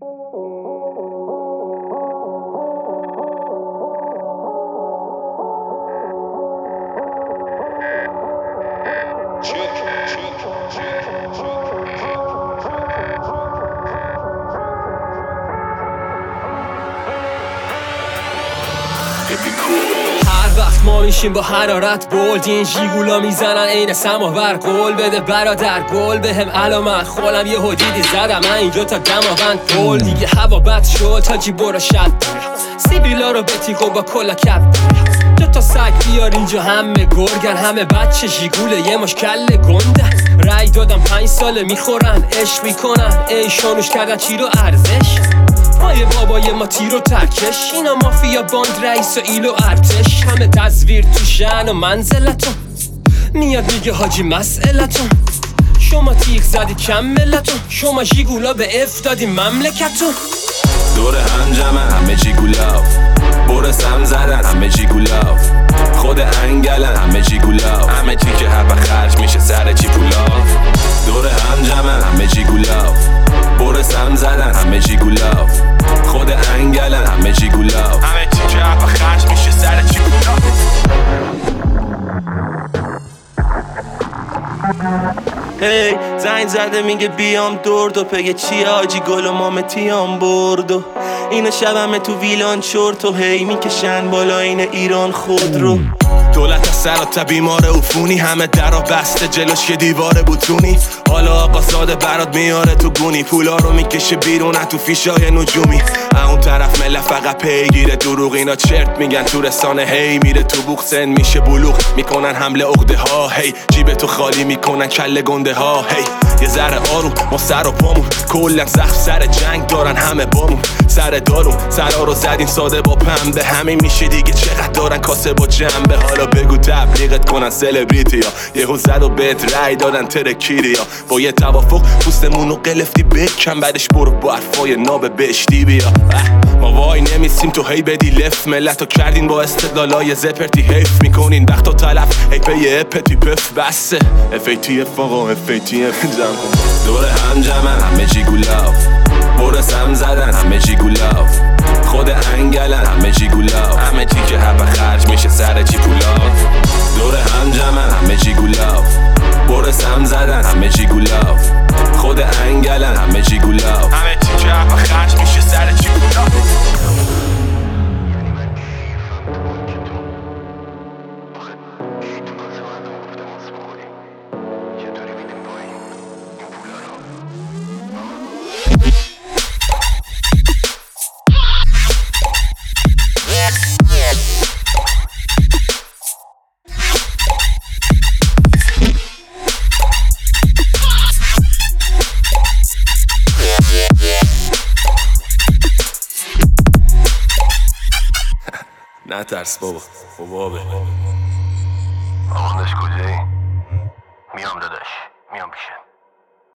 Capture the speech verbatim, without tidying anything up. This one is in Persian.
هر وقت ما میشیم با حرارت بولد این ژیگولا میزنن عین سماور. قول بده برادر گل بهم علامت خولم یه حدیدی زدم من اینجا تا دماوند پول دیگه هوا بد شد تا جی برو شد سیبیلا رو بتیگو با کلا کپ دو تا سگ بیار اینجا همه گرگن همه بچه ژیگوله یه مشکل گنده رای دادم پنج ساله میخورن عشق میکنن ای شانوش کردن چی رو ارزش پای بابای ما تیر و ترکش اینا مافیا باند رئیس و ایل و ارتش همه تصویر تو شن و منزلتون میاد میگه حاجی مسئلتون شما تیغ زدی کم ملتون شما ژیگولا به اف دادی مملکتون دور هم جمعن همه ژیگولا برس هم زدن همه ژیگولا خود انگلن همه ژیگولا همه چی که هر وقت خرج میشه سر چی پولا دور هم جمعن همه ژیگولا برس هم زدن همه ژیگولا خود انگلن همه ژیگولا همه چی که هر وقت خرج میشه سر چی پولا هی hey, زنگ زده میگه بیام دورد و پگه چی آجی گل و مامتیام برد و اینو شبمه تو ویلان چورت و هی میکشن بالا این ایران خود رو دولت از سرات بیمار عفونی همه درا بسته جلوش که دیوار بوتونی حالا آقا زاده برات میاره تو گونی پولا رو میکشه بیرون تو فیشای نجومی اون طرف مله فقط پیگیره دروغ اینا چرت میگن تو رسانه هی میره تو بوق سن میشه بلوغ میکنن حمله عقده ها هی جیب تو خالی میکنن کله گنده ها هی یه ذره آروم ما سر و پامون کلا زخم سر جنگ دارن همه بامون سر دارون سرا رو زدین ساده با پنبه همین میشه دیگه چقدر دارن کاسه با جنبه حالا بگو تبلیغت کنن سلبریتی ها یهو زد و بهت رای دادن ترکیری ها با یه توافق پوستمون رو قلفتی بکن بعدش برو با حرفای ناب بشتی بیا ما وای نمیسیم تو هی بدی لف ملتو کردین با استدلالای زپرتی حیف میکنین وقتا تلف هی پی اپتی پف بسه اف ای تی اف آقا اف ای تی اف دور هم جمعن همه ژیگولا برس هم زدن همه ژیگولا خود انگلن همه ژیگولا همه چی که هر وقت خرج میشه سر چی پولا دور هم جمعن همه ژیگولا برس هم زدن همه ژیگولا خود انگلن همه ژیگولا همه چی که هر وقت خرج میشه سر چی پولا نه ترس بابا بابا آقا داشت کجایی؟ میام داداش میام پیشه